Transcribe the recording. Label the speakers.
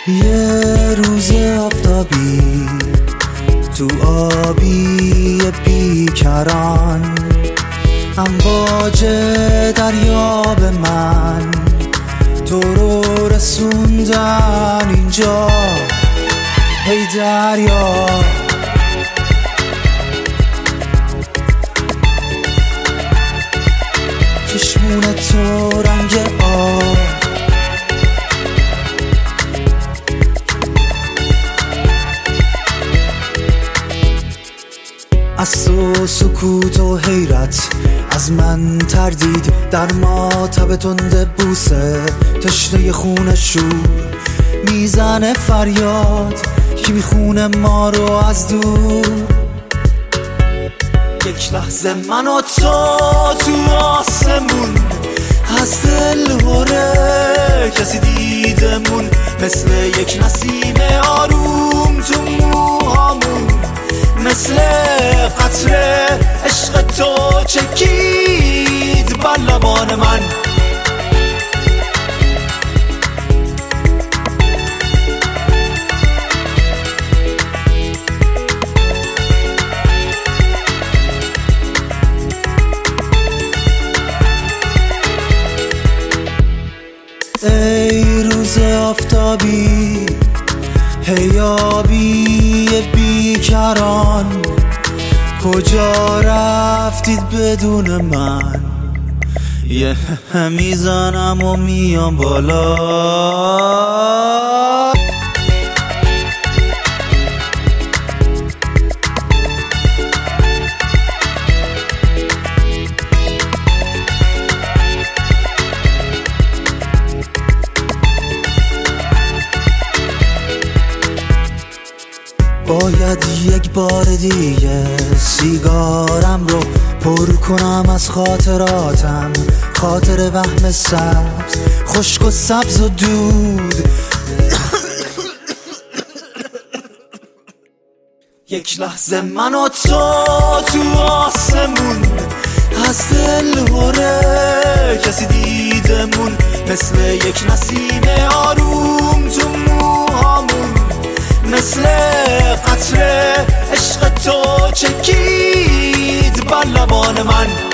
Speaker 1: یه روز آفتابی تو آبی بیکران، امواج دریا به من تو رو رسوندن اینجا. هی دریا چشمون تو رنگ آب، از تو سکوت و حیرت، از من تردید در ماتب تند بوسه، تشنه خون شور میزنه فریاد، کی میخونه ما رو از دور. یک لحظه من و تو آسمون، از دل هره کسی دیدمون، مثل یک نسیم آروم تو موهامون، مثل قطره عشق تو چکید بر لبان من. ای روز آفتابی، هی آبی بیکران، کجا رفتید بدون من؟ یه میزنم و میام بالا. باید یک بار دیگه سیگارم رو پر کنم از خاطراتم، خاطر وهم سبز، خشک و سبز و دود. یک لحظه من و تو آسمون، از دل هره کسی دیدمون، مثل یک نسیم آروم تو موهامون، مثل قطره عشق تو چکید بر لبان من.